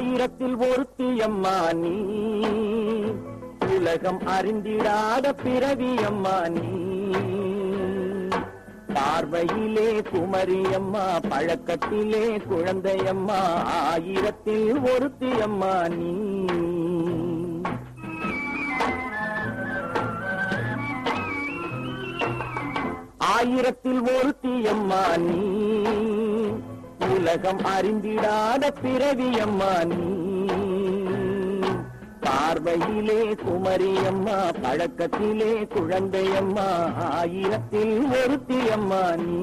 ஆயிரத்தில் ஒருத்தியம்மா நீ, உலகம் அறிந்திடாத பிறவியம்மா நீ. பார்வையிலே குமரியம்மா, பழக்கத்திலே குழந்தையம்மா, ஆயிரத்தில் ஒருத்தியம்மா நீ. ஆயிரத்தில் ஒருத்தியம்மா நீ, உலகம் அறிந்திடாத பிறவியம்மா நீ. பார்வையிலே குமரியம்மா, பழக்கத்திலே குழந்தையம்மா, ஆயிரத்தில் ஒருத்தியம்மா நீ.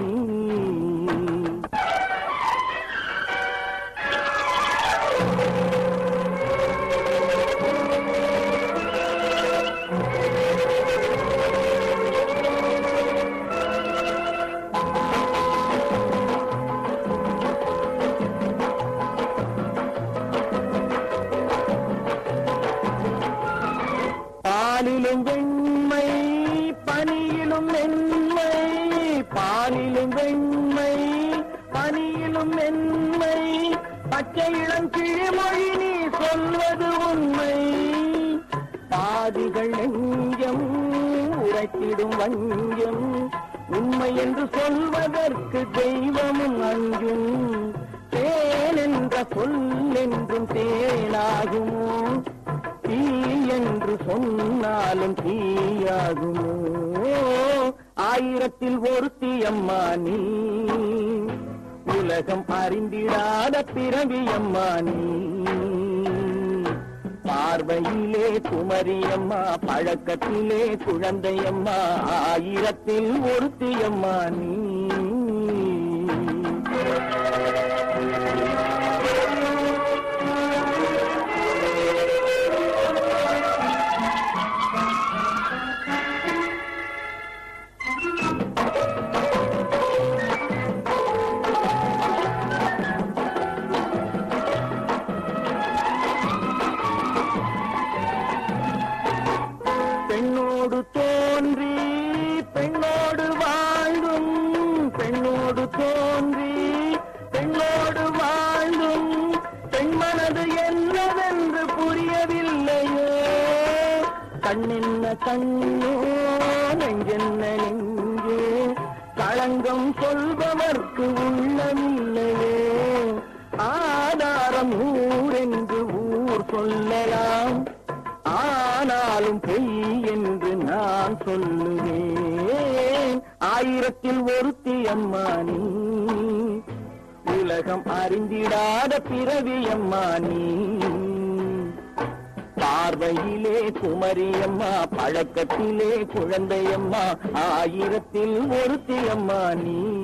பாலிலும் வெண்மை பனியிலும் மென்மை, பாலிலும் வெண்மை பனியிலும் மென்மை, பச்சை இளம் கிழிமொழி நீ சொல்வது உண்மை. பாதிகள் நெஞ்சம் உரைத்திடும் வஞ்சம், உண்மை என்று சொல்வதற்கு தெய்வமும் அஞ்சும். தேன் என்ற சொல் என்றும் தேனாகுமோ, தீ என்று சொன்னாலும் தீயாகுமோ. ஆயிரத்தில் ஒருத்தியம்மா நீ, உலகம் அறிந்திடாத பிறவியம்மா நீ. பார்வையிலே குமரியம்மா, பழக்கத்திலே குழந்தையம்மா, ஆயிரத்தில் ஒருத்தியம்மா நீ. பெண்ணோடு தோன்றி பெண்ணோடு வாழ்ந்தும், பெண்ணோடு தோன்றி பெண்ணோடு வாழ்ந்தும், பெண்மனது என்னவென்று புரியவில்லையோ. கண்ணென்ன கண்ணோ, நெஞ்சென்ன நெஞ்சே, களங்கம் சொல்பவர்க்கு உள்ளமில்லையே. ஆதாரம் ஊரென்று ஊர் சொல்லலாம், ஆனாலும் பொய் என்று நான் சொல்லுவேன். ஆயிரத்தில் ஒருத்தியம்மா நீ, உலகம் அறிந்திடாத பிறவியம்மா நீ. பார்வையிலே குமரியம்மா, பழக்கத்திலே குழந்தையம்மா, ஆயிரத்தில் ஒருத்தியம்மா நீ.